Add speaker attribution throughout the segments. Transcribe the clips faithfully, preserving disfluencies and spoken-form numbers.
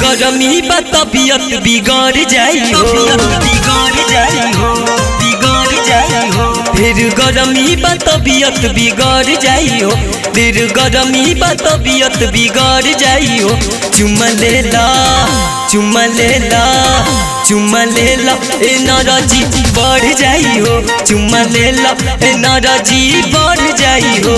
Speaker 1: गरमी बा तबियत बिगड़ जाई हो, बिगड़ जाई हो, बिगड़ जाई हो। फिर गरमी बा तबियत बिगड़ जाई हो, फिर गरमी बा तबियत बिगड़ जाई हो। चुमा लेला चुमा लेला चुमा लेला ए नाराजी बढ़ जाई हो, चुमा लेला ए नाराजी बढ़ जाई हो।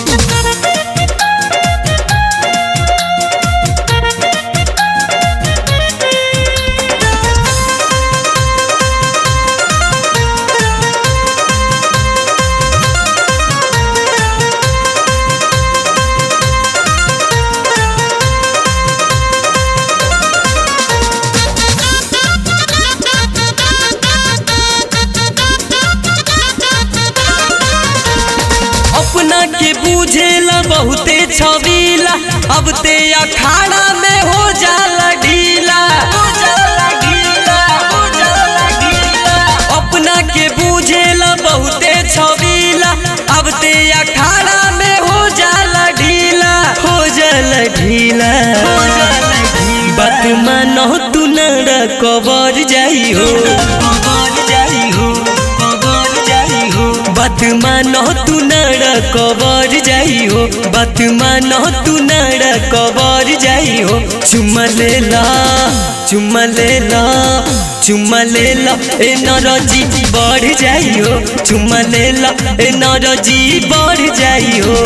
Speaker 1: अपना के बूझेला बहुते छबीला, अब ते अखाड़ा में हो जाला ढीला, हो जाला ढीला, हो जाला ढीला। अपना के बूझेला बहुते छबीला, अब ते अखाड़ा में हो जाला ढीला, हो जाला ढीला, हो जाला ढीला। बात मानो तू नड़ा कबर जाई हो, कबर जाई हो, कबर जाई हो। बात मानो तू नड़ा कबर जाई हो, बात मानो तू नड़ा कबर जाई हो। चुमा लेला चुमा लेला चुमा लेला ए नाराजी बढ़ जाई हो, चुमा लेला ए नाराजी बढ़ जाई हो।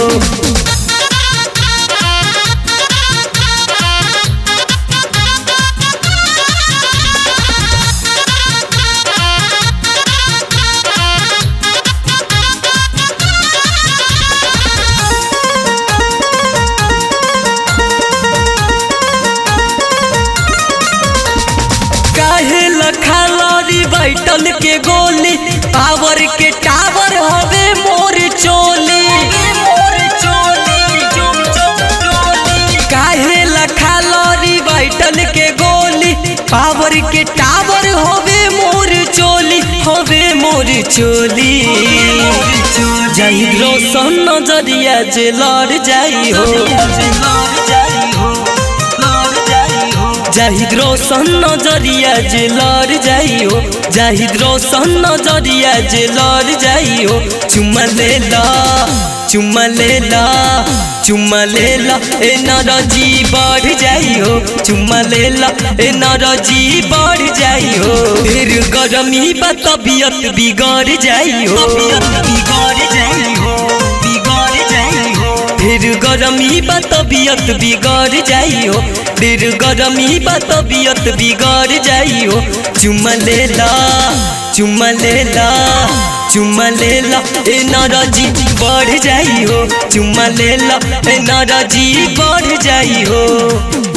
Speaker 1: बैटल के गोली पावर के टावर हवे मोर चोली, मोर चोली काहे लखा लरी बैटल के गोली पावर के टावर हवे मोर चोली, हवे मोर चोली। जाई रोशन नजरिया जे लड़ जाई हो, जाहिद रोशन नजरिया जे लड़ जाई हो, जाहिद रोशन नजरिया जे लड़ जाई हो। चुमा लेला चुमा लेला चुमा लेला ए नाराजी बढ़ जाई हो, चुमा लेला ए नाराजी बढ़ जाई हो। फिर गरमी बा तबियत बिगड़ जाई हो, बिगड़ जाई हो, बिगड़ जाई हो। फिर गरमी बा तबियत बिगड़ जाई हो, फिर गरमी बा तबियत बिगड़ जाई हो। चुमा लेला चुमा लेला चुमा लेला ए नाराजी बढ़ जाई हो, चुमा लेला ए नाराजी बढ़ जाई हो।